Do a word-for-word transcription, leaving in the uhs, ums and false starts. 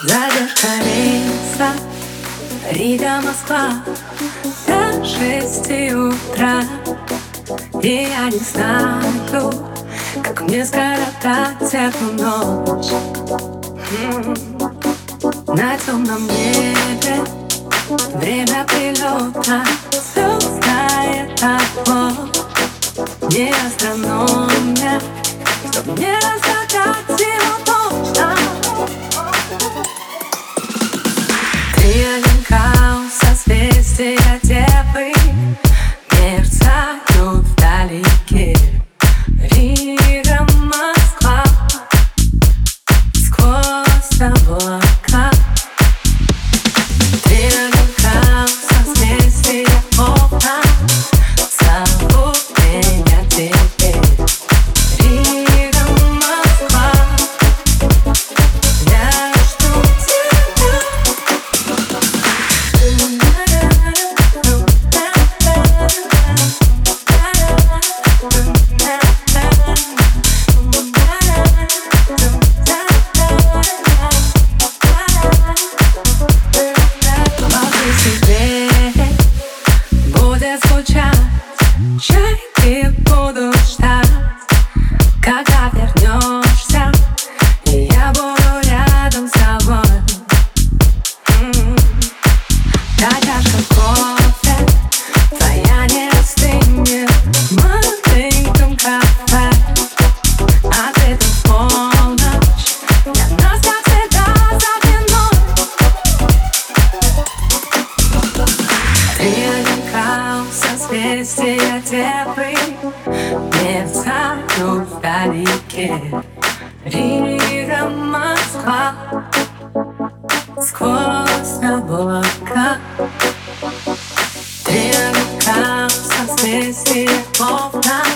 Задержка рейса Рига-Москва до шести утра. И я не знаю, как мне скоротать эту ночь. М-м-м. На темном небе время прилета, звездное окно. Не астрономия, чтоб не разгадать его точно. Три огонька у созвездия Девы мерцают вдалеке. Рига, Москва, сквозь облака. Три огонька у созвездия Овна зовут меня теперь. Рига, Москва, я жду тебя. Будет звучать, чайки буду ждать, когда вернешься, и я буду рядом с тобой. М-м-м. Та чашка кофе твоя не остынет в маленьком кафе. А ты тут в полночь, для нас, как всегда, за виной. Три огонька у созвездия Девы мерцают вдалеке. Рига, Москва, сквозь облака. Три огонька у созвездия Овна